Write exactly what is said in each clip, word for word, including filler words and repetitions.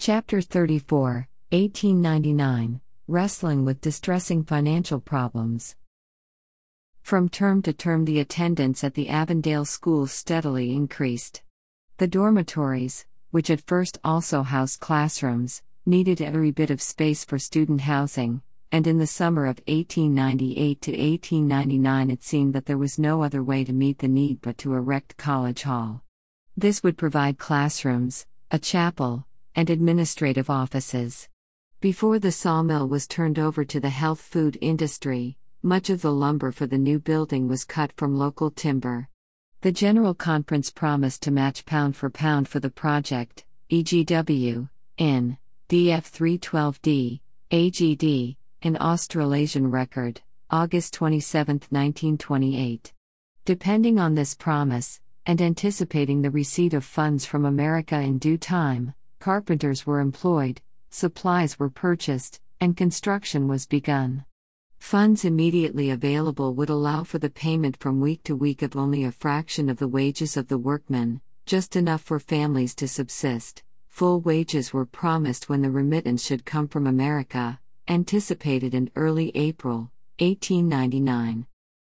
Chapter thirty-four, eighteen ninety-nine, Wrestling with Distressing Financial Problems. From term to term the attendance at the Avondale schools steadily increased. The dormitories, which at first also housed classrooms, needed every bit of space for student housing, and in the summer of eighteen ninety-eight to eighteen ninety-nine it seemed that there was no other way to meet the need but to erect College Hall. This would provide classrooms, a chapel, and administrative offices. Before the sawmill was turned over to the health food industry, much of the lumber for the new building was cut from local timber. The General Conference promised to match pound for pound for the project, E G W, in D F three twelve D, A G D, an Australasian record, August twenty-seventh, nineteen twenty-eight. Depending on this promise, and anticipating the receipt of funds from America in due time, carpenters were employed, supplies were purchased, and construction was begun. Funds immediately available would allow for the payment from week to week of only a fraction of the wages of the workmen, just enough for families to subsist. Full wages were promised when the remittance should come from America, anticipated in early April, eighteen ninety-nine.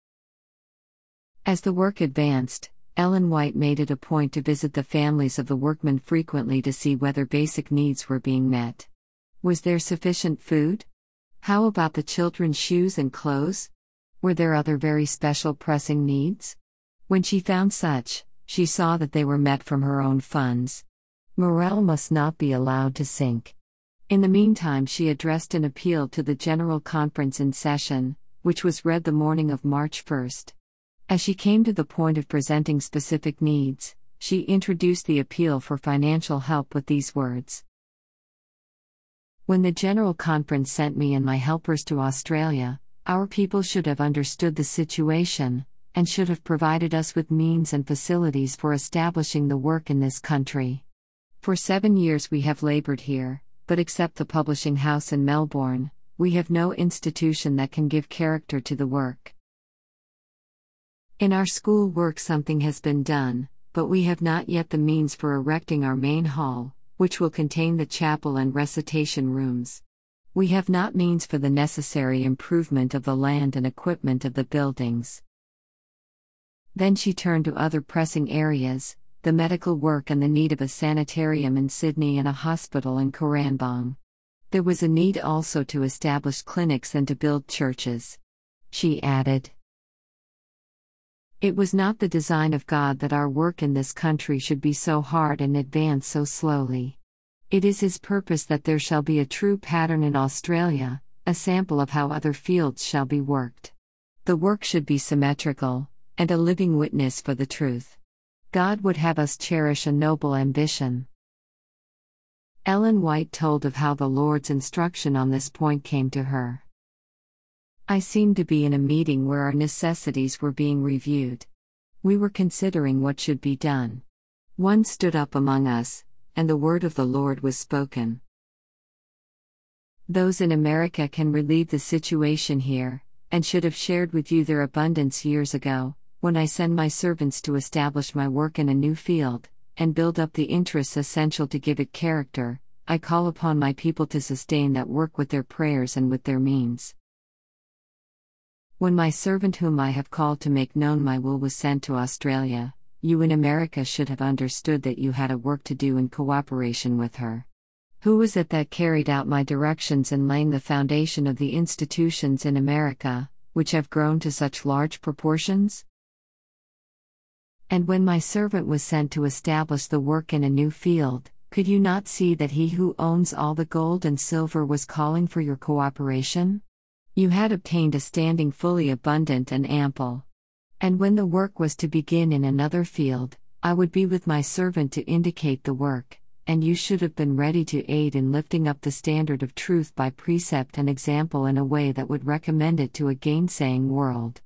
As the work advanced, Ellen White made it a point to visit the families of the workmen frequently to see whether basic needs were being met. Was there sufficient food? How about the children's shoes and clothes? Were there other very special pressing needs? When she found such, she saw that they were met from her own funds. Morale must not be allowed to sink. In the meantime, she addressed an appeal to the General Conference in session, which was read the morning of March first. As she came to the point of presenting specific needs, she introduced the appeal for financial help with these words. When the General Conference sent me and my helpers to Australia, our people should have understood the situation, and should have provided us with means and facilities for establishing the work in this country. For seven years we have labored here, but except the publishing house in Melbourne, we have no institution that can give character to the work. In our school work something has been done, but we have not yet the means for erecting our main hall, which will contain the chapel and recitation rooms. We have not means for the necessary improvement of the land and equipment of the buildings. Then she turned to other pressing areas, the medical work and the need of a sanitarium in Sydney and a hospital in Koranbong. There was a need also to establish clinics and to build churches. She added, "It was not the design of God that our work in this country should be so hard and advance so slowly. It is His purpose that there shall be a true pattern in Australia, a sample of how other fields shall be worked. The work should be symmetrical, and a living witness for the truth. God would have us cherish a noble ambition." Ellen White told of how the Lord's instruction on this point came to her. "I seemed to be in a meeting where our necessities were being reviewed. We were considering what should be done. One stood up among us, and the word of the Lord was spoken. Those in America can relieve the situation here, and should have shared with you their abundance years ago, when I send my servants to establish my work in a new field, and build up the interests essential to give it character. I call upon my people to sustain that work with their prayers and with their means. When my servant whom I have called to make known my will was sent to Australia, you in America should have understood that you had a work to do in cooperation with her. Who was it that carried out my directions in laying the foundation of the institutions in America, which have grown to such large proportions? And when my servant was sent to establish the work in a new field, could you not see that he who owns all the gold and silver was calling for your cooperation? You had obtained a standing fully abundant and ample. And when the work was to begin in another field, I would be with my servant to indicate the work, and you should have been ready to aid in lifting up the standard of truth by precept and example in a way that would recommend it to a gainsaying world."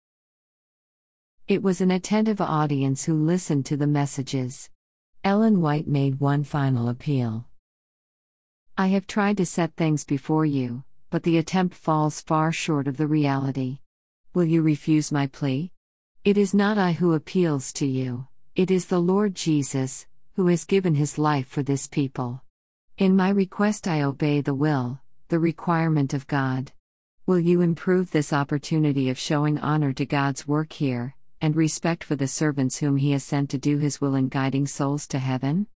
It was an attentive audience who listened to the messages. Ellen White made one final appeal. "I have tried to set things before you, but the attempt falls far short of the reality. Will you refuse my plea? It is not I who appeals to you, it is the Lord Jesus, who has given His life for this people. In my request, I obey the will, the requirement of God. Will you improve this opportunity of showing honor to God's work here, and respect for the servants whom He has sent to do His will in guiding souls to heaven?